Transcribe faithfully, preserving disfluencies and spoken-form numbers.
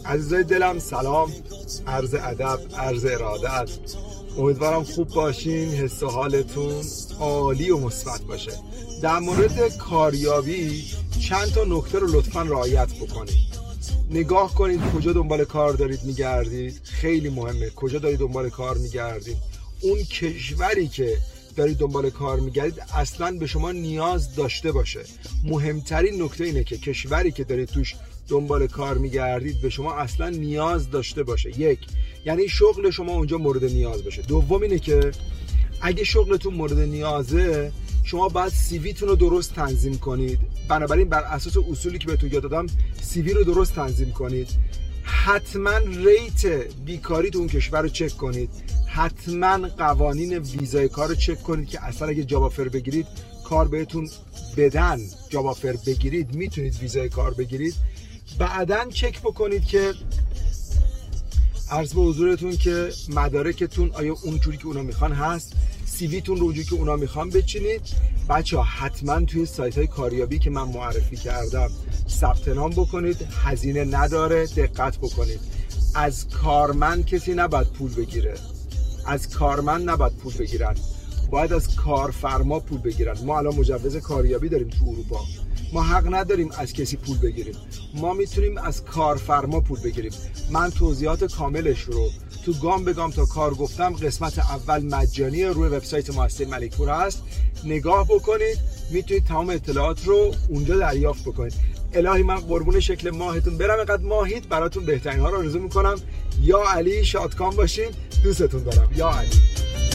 عزیزای دلم سلام، عرض ادب، عرض ارادت. امیدوارم خوب باشین، حس و حالتون عالی و مثبت باشه. در مورد کاریابی چند تا نکته رو لطفاً رعایت بکنید. نگاه کنید کجا دنبال کار دارید میگردید، خیلی مهمه کجا دارید دنبال کار میگردید. اون کشوری که دارید دنبال کار میگردید اصلاً به شما نیاز داشته باشه. مهمترین نکته اینه که کشوری که دارید توش دنبال کار میگردید به شما اصلا نیاز داشته باشه. یک، یعنی شغل شما اونجا مورد نیاز باشه. دوم اینه که اگه شغلتون مورد نیازه شما باید سی وی تون رو درست تنظیم کنید. بنابراین بر اساس اصولی که بهتون یاد دادم سی وی رو درست تنظیم کنید. حتما ریت بیکاری تو اون کشور رو چک کنید. حتما قوانین ویزای کار رو چک کنید که اصلا اگه جاب آفر بگیرید کار بهتون بدن، جاب آفر بگیرید میتونید ویزای کار بگیرید. بعدن چک بکنید که عرض به حضورتون که مدارکتون آیا اونجوری که اونا میخوان هست، سی وی تون رو اونجوری که اونا میخوان بچینید. بچه‌ها حتما توی سایت های کاریابی که من معرفی کردم ثبت نام بکنید، هزینه نداره. دقت بکنید از کارمند کسی نباید پول بگیره، از کارمند نباید پول بگیرن، باید از کارفرما پول بگیرن. ما الان مجوز کاریابی داریم تو اروپا، ما حق نداریم از کسی پول بگیریم، ما میتونیم از کارفرما پول بگیریم. من توضیحات کاملش رو تو گام به گام تا کار گفتم. قسمت اول مجانی روی وبسایت مؤسسه ملک‌پور هست، نگاه بکنید، میتونید تمام اطلاعات رو اونجا دریافت بکنید. الهی من قربون شکل ماهتون برم، اینقدر ماهید براتون بهترین ها رو آرزو میکنم. یا علی، شادکام باشین، دوستتون دارم. یا علی.